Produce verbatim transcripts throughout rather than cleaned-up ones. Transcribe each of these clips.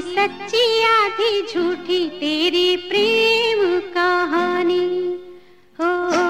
सच्ची आधी झूठी तेरी प्रेम कहानी हो,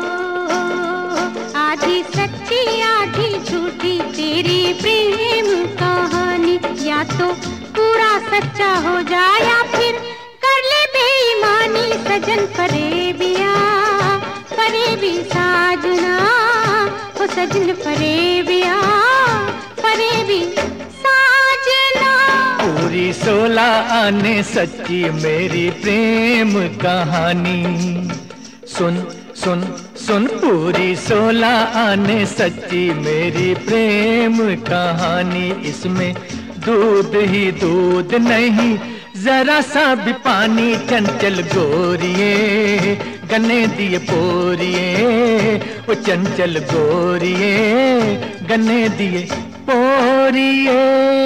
आधी सच्ची आधी झूठी तेरी प्रेम कहानी। या तो पूरा सच्चा हो जाए या फिर कर ले बेईमानी। सजन फरेबिया फरेबी साजना हो, सजन फरेबिया फरेबी साजना। पूरी सोलह आने सच्ची मेरी प्रेम कहानी। सुन सुन सुन पूरी सोलह आने सच्ची मेरी प्रेम कहानी। इसमें दूध ही दूध नहीं जरा सा भी पानी। चंचल गोरिये गन्ने दिए पोरिये, वो चंचल गोरिये गन्ने दिए पोरिये।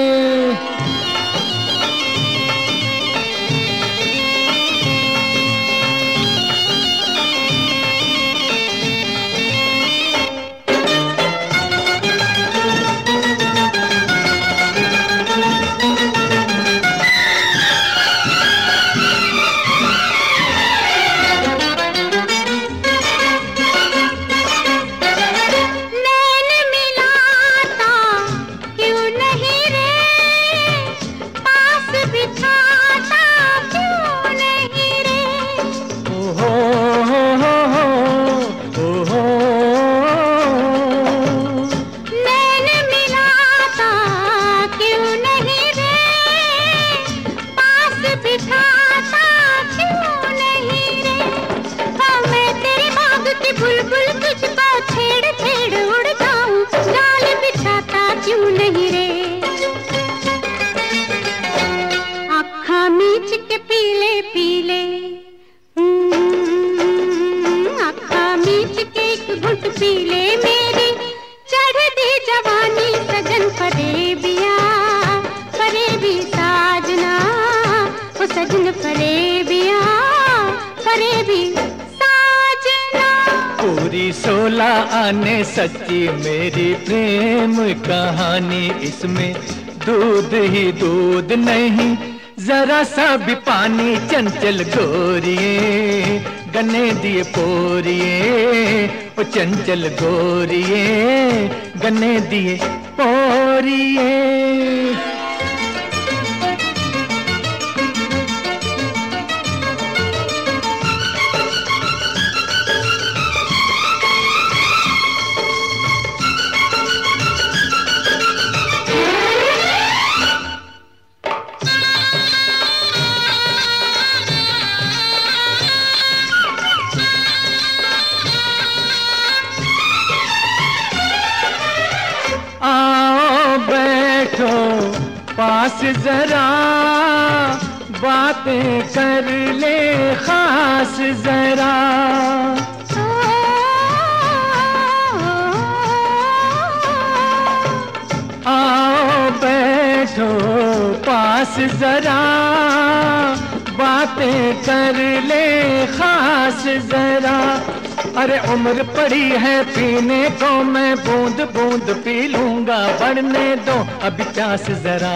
पीले मेरी चढ़ दी जवानी। सजन फरेबिया फरेबी साजना वो, सजन फरेबिया फरेबी साजना। पूरी सोलह आने सच्ची मेरी प्रेम कहानी। इसमें दूध ही दूध नहीं जरा सा भी पानी। चंचल गोरिये गन्ने दिए पोरिये, वो चंचल गोरिये गन्ने दिए पोरिये। पास जरा बातें कर ले खास जरा। आओ बैठो पास जरा बातें कर ले खास जरा। अरे उम्र पड़ी है पीने को, मैं बूंद बूंद पी लूंगा। बढ़ने दो अभी प्यास जरा।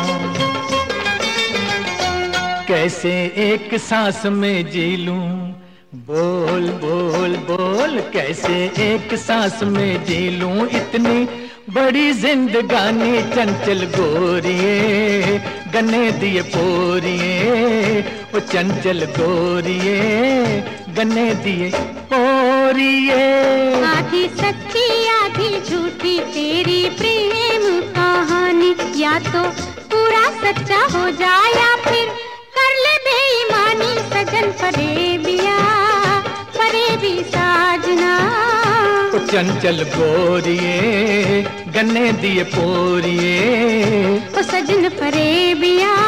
कैसे एक सांस में जी लूं, बोल बोल बोल। कैसे एक सांस में जी लूं इतनी बड़ी जिंदगानी। चंचल गोरिये गन्ने दिए पोरिये, वो चंचल गोरिये गन्ने दिए पोरिये। आधी सच्ची आधी झूठी तेरी प्रेम कहानी। या तो पूरा सच्चा हो जाए या फिर कर ले बेईमानी। सजन फरेबिया फरेबी साजना, वो चंचल गोरिये गन्ने दिए पोरिये, वो सजन फरेबिया